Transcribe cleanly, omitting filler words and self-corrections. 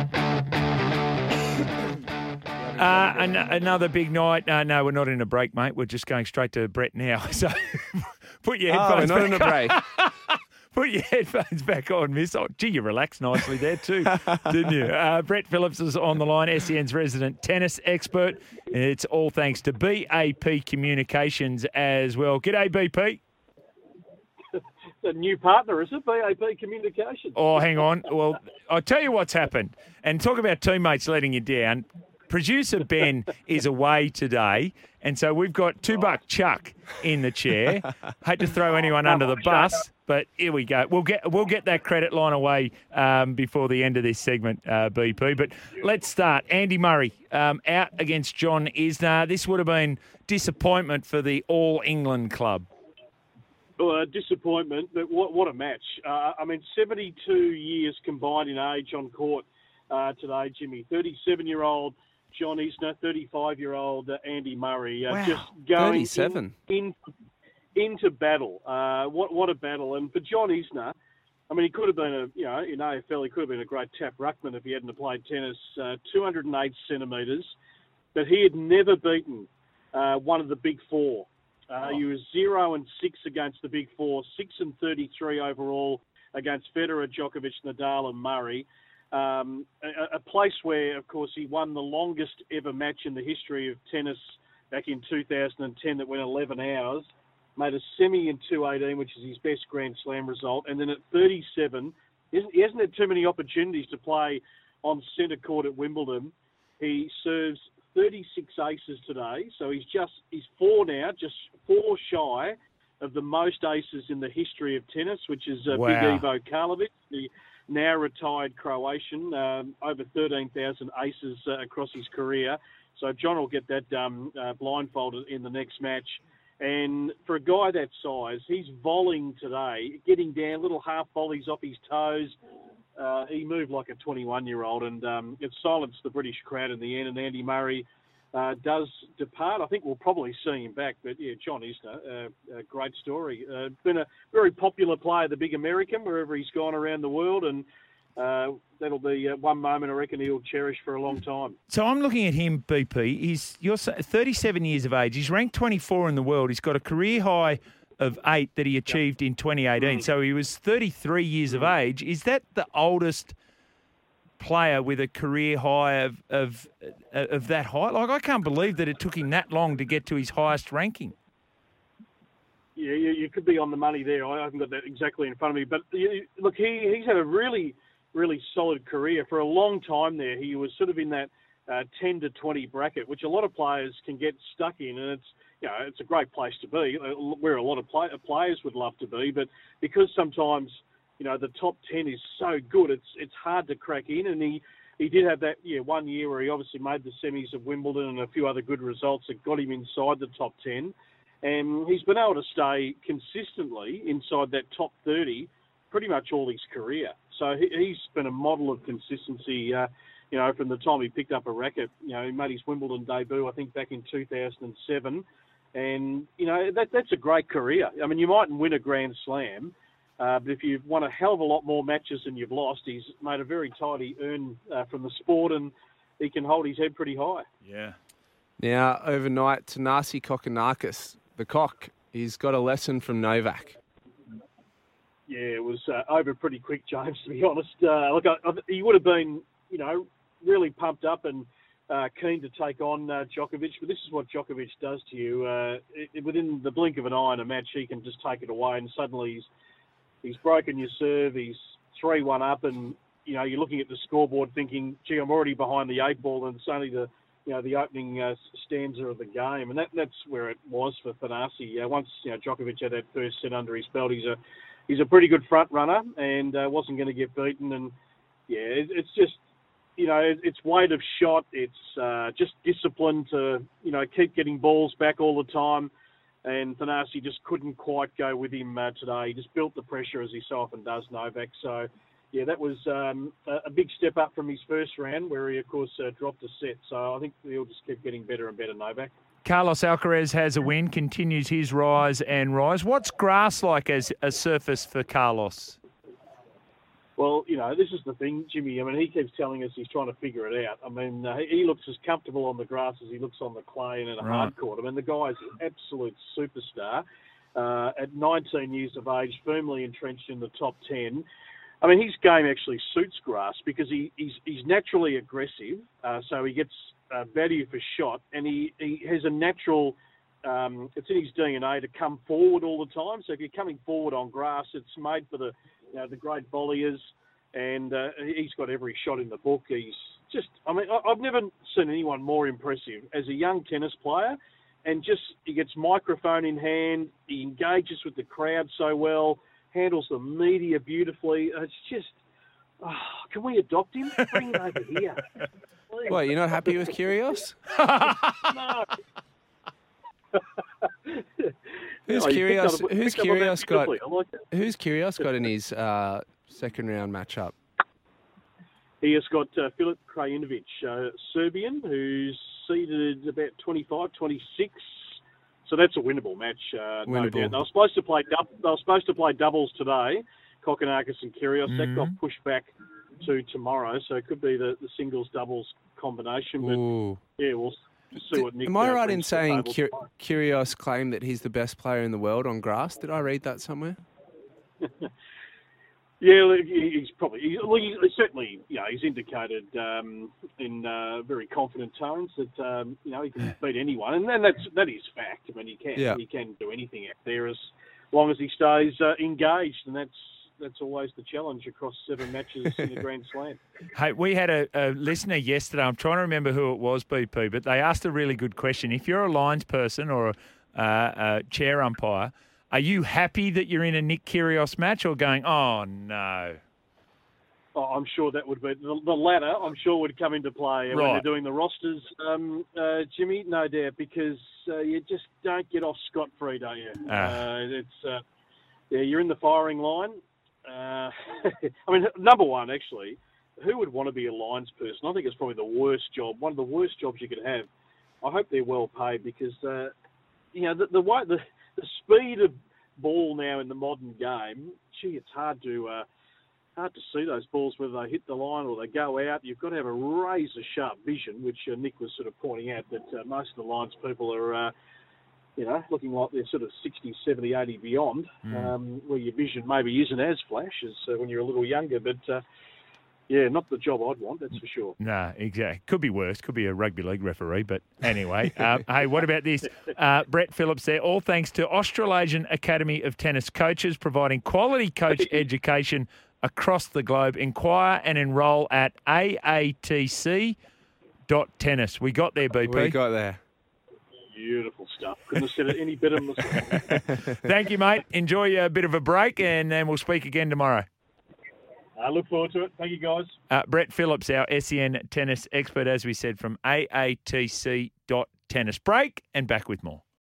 Another big night. No, we're not in a break, mate. We're just going straight to Brett now. So put your headphones we're not in a break. Put your headphones back on, miss. Oh, gee, you relaxed nicely there too, didn't you? Brett Phillips is on the line, SEN's resident tennis expert. It's all thanks to BAP Communications as well. G'day, BP. It's a new partner, is it? BAP Communications. Oh, hang on. Well, I'll tell you what's happened. And talk about teammates letting you down. Producer Ben is away today, and so we've got $2 Chuck in the chair. Hate to throw anyone under the bus, but here we go. We'll get that credit line away before the end of this segment, BP. But let's start. Andy Murray out against John Isner. This would have been disappointment for the All England club. Well, disappointment, but what a match. 72 years combined in age on court today, Jimmy. 37-year-old John Isner, 35-year-old Andy Murray. Wow, Just going 37. into battle. What a battle. And for John Isner, he could have been in AFL, he could have been a great tap ruckman if he hadn't played tennis. 208 centimetres, but he had never beaten one of the big four. He was 0-6 against the big four, 6-33 overall against Federer, Djokovic, Nadal and Murray. A place where, of course, he won the longest ever match in the history of tennis back in 2010 that went 11 hours, made a semi in 2:18, which is his best Grand Slam result. And then at 37, he hasn't had too many opportunities to play on centre court at Wimbledon. He serves 36 aces today, so he's four now, just four shy of the most aces in the history of tennis, which is Big Ivo Karlovic, the now retired Croatian, over 13,000 aces across his career. So John will get that blindfolded in the next match. And for a guy that size, he's volleying today, getting down little half volleys off his toes. He moved like a 21-year-old, and it silenced the British crowd in the end. And Andy Murray does depart. I think we'll probably see him back. But, yeah, John Isner, a great story. Been a very popular player, the big American, wherever he's gone around the world. And that'll be one moment I reckon he'll cherish for a long time. So I'm looking at him, BP. You're 37 years of age. He's ranked 24 in the world. He's got a career high of 8 that he achieved in 2018. So he was 33 years of age. Is that the oldest player with a career high of that height? Like, I can't believe that it took him that long to get to his highest ranking. Yeah, you could be on the money there. I haven't got that exactly in front of me. But, look, he's had a really, really solid career. For a long time there, he was sort of in that 10 to 20 bracket, which a lot of players can get stuck in, and it's a great place to be, where a lot of players would love to be. But because sometimes, the top 10 is so good, it's hard to crack in. And he did have that 1 year where he obviously made the semis of Wimbledon and a few other good results that got him inside the top 10. And he's been able to stay consistently inside that top 30 pretty much all his career. So he's been a model of consistency, from the time he picked up a racket. He made his Wimbledon debut, I think, back in 2007. And, that's a great career. You mightn't win a Grand Slam, but if you've won a hell of a lot more matches than you've lost, he's made a very tidy earn from the sport, and he can hold his head pretty high. Yeah. Now, overnight, Thanasi Kokkinakis, the cock, he's got a lesson from Novak. Yeah, it was over pretty quick, James, to be honest. He would have been, really pumped up and keen to take on Djokovic, but this is what Djokovic does to you. Within the blink of an eye in a match, he can just take it away, and suddenly he's broken your serve, he's 3-1 up, and, you're looking at the scoreboard thinking, gee, I'm already behind the 8 ball, and it's only the opening stanza of the game. And that's where it was for Thanasi. Once, Djokovic had that first set under his belt, he's a pretty good front runner and wasn't going to get beaten. And, it's just, it's weight of shot. It's just discipline to, keep getting balls back all the time. And Thanasi just couldn't quite go with him today. He just built the pressure as he so often does, Novak. So, that was a big step up from his first round where he, of course, dropped a set. So I think he'll just keep getting better and better, Novak. Carlos Alcaraz has a win, continues his rise and rise. What's grass like as a surface for Carlos? Well, this is the thing, Jimmy. I mean, he keeps telling us he's trying to figure it out. I mean, he looks as comfortable on the grass as he looks on the clay and in a hard court. I mean, the guy's an absolute superstar. At 19 years of age, firmly entrenched in the top 10. I mean, his game actually suits grass because he's naturally aggressive, so he gets value for shot, and he has a natural. It's in his DNA to come forward all the time. So if you're coming forward on grass, it's made for the great volleyers, and he's got every shot in the book. He's just, I mean, I've never seen anyone more impressive as a young tennis player, and just he gets microphone in hand, he engages with the crowd so well, handles the media beautifully. It's just, can we adopt him? Bring him over here. Please. Well, you're not happy with Kyrgios? No. Who's Kyrgios got? I like it. Who's Kyrgios got in his second round matchup? He has got Filip Krajinovic, Serbian, who's seeded about 25, 26. So that's a winnable match, no doubt. They were supposed to play doubles today, Kokkinakis and Kyrgios. That got pushed back to tomorrow, so it could be the singles doubles combination. But yeah, we'll see what Nick. Am I right in saying Kyrgios claimed that he's the best player in the world on grass? Did I read that somewhere? Yeah, he's certainly, he's indicated in very confident tones that he can beat anyone, and that is fact. I mean, he can do anything out there as long as he stays engaged, and that's always the challenge across 7 matches in the Grand Slam. Hey, we had a listener yesterday. I'm trying to remember who it was, BP, but they asked a really good question. If you're a lines person or a chair umpire, are you happy that you're in a Nick Kyrgios match or going, oh, no? Oh, I'm sure that would be the latter. I'm sure would come into play when they're doing the rosters, Jimmy. No doubt, because you just don't get off scot-free, don't you? You're in the firing line. I mean, number one, actually, who would want to be a lines person? I think it's probably the worst job, one of the worst jobs you could have. I hope they're well paid because, the speed of ball now in the modern game, it's hard to see those balls whether they hit the line or they go out. You've got to have a razor-sharp vision, which Nick was sort of pointing out that most of the lines people are, looking like they're sort of 60, 70, 80 beyond, where your vision maybe isn't as flash as when you're a little younger. But, not the job I'd want, that's for sure. No, exactly. Could be worse. Could be a rugby league referee. But anyway, hey, what about this? Brett Phillips there. All thanks to Australasian Academy of Tennis Coaches, providing quality coach education across the globe. Inquire and enrol at aatc.tennis. We got there, BP. We got there. Beautiful stuff. Couldn't have said it any better myself. Thank you, mate. Enjoy a bit of a break, and then we'll speak again tomorrow. I look forward to it. Thank you, guys. Brett Phillips, our SEN tennis expert, as we said, from aatc.tennis. Break and back with more.